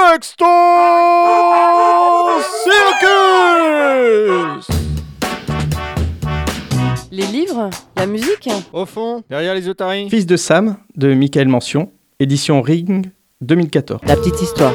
Sexto Circus. Les livres, la musique. Au fond, derrière les otaries. Fils de Sam, de Michael Mention, édition Ring, 2014. La petite histoire.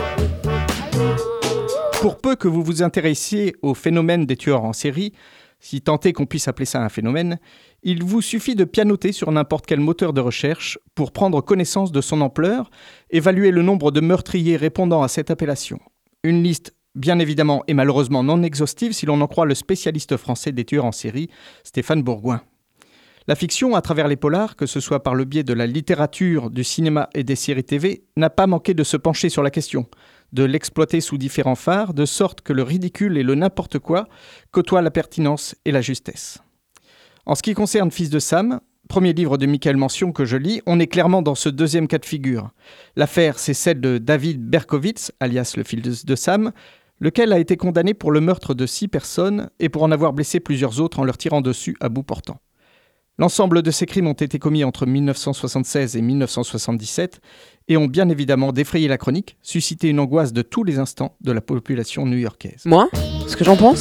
Pour peu que vous vous intéressiez au phénomène des tueurs en série, si tant est qu'on puisse appeler ça un phénomène, il vous suffit de pianoter sur n'importe quel moteur de recherche pour prendre connaissance de son ampleur, évaluer le nombre de meurtriers répondant à cette appellation. Une liste bien évidemment et malheureusement non exhaustive si l'on en croit le spécialiste français des tueurs en série, Stéphane Bourgoin. La fiction, à travers les polars, que ce soit par le biais de la littérature, du cinéma et des séries TV, n'a pas manqué de se pencher sur la question, de l'exploiter sous différents phares, de sorte que le ridicule et le n'importe quoi côtoient la pertinence et la justesse. En ce qui concerne Fils de Sam, premier livre de Michael Mention que je lis, on est clairement dans ce deuxième cas de figure. L'affaire, c'est celle de David Berkowitz, alias le fils de Sam, lequel a été condamné pour le meurtre de 6 personnes et pour en avoir blessé plusieurs autres en leur tirant dessus à bout portant. L'ensemble de ces crimes ont été commis entre 1976 et 1977 et ont bien évidemment défrayé la chronique, suscité une angoisse de tous les instants de la population new-yorkaise. Moi, ce que j'en pense ?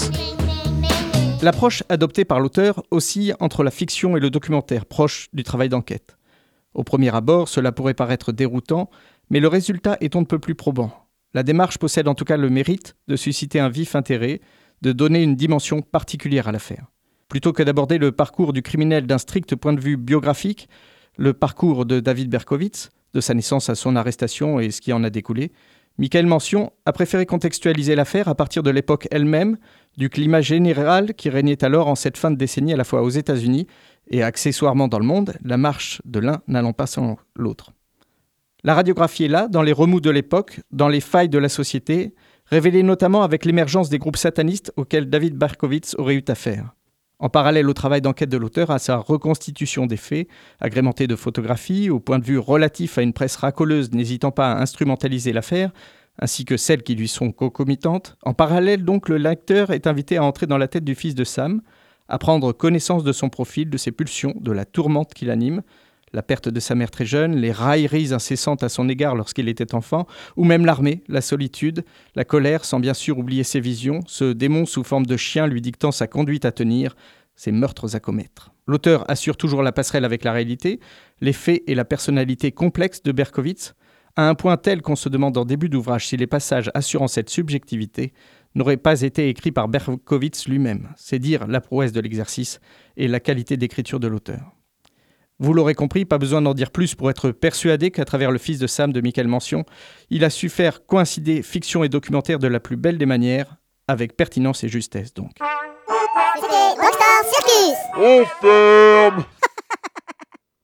L'approche adoptée par l'auteur oscille entre la fiction et le documentaire, proche du travail d'enquête. Au premier abord, cela pourrait paraître déroutant, mais le résultat est on ne peut plus probant. La démarche possède en tout cas le mérite de susciter un vif intérêt, de donner une dimension particulière à l'affaire. Plutôt que d'aborder le parcours du criminel d'un strict point de vue biographique, le parcours de David Berkowitz, de sa naissance à son arrestation et ce qui en a découlé, Michael Mention a préféré contextualiser l'affaire à partir de l'époque elle-même, du climat général qui régnait alors en cette fin de décennie à la fois aux États-Unis et accessoirement dans le monde, la marche de l'un n'allant pas sans l'autre. La radiographie est là, dans les remous de l'époque, dans les failles de la société, révélée notamment avec l'émergence des groupes satanistes auxquels David Berkowitz aurait eu affaire. En parallèle au travail d'enquête de l'auteur, à sa reconstitution des faits, agrémentée de photographies, au point de vue relatif à une presse racoleuse n'hésitant pas à instrumentaliser l'affaire, ainsi que celles qui lui sont concomitantes, en parallèle donc le lecteur est invité à entrer dans la tête du fils de Sam, à prendre connaissance de son profil, de ses pulsions, de la tourmente qui l'anime, la perte de sa mère très jeune, les railleries incessantes à son égard lorsqu'il était enfant, ou même l'armée, la solitude, la colère, sans bien sûr oublier ses visions, ce démon sous forme de chien lui dictant sa conduite à tenir, ses meurtres à commettre. L'auteur assure toujours la passerelle avec la réalité, les faits et la personnalité complexe de Berkowitz, à un point tel qu'on se demande en début d'ouvrage si les passages assurant cette subjectivité n'auraient pas été écrits par Berkowitz lui-même. C'est dire la prouesse de l'exercice et la qualité d'écriture de l'auteur. Vous l'aurez compris, pas besoin d'en dire plus pour être persuadé qu'à travers le Fils de Sam de Michael Mention, il a su faire coïncider fiction et documentaire de la plus belle des manières, avec pertinence et justesse donc. C'était Rockstar Circus. On ferme.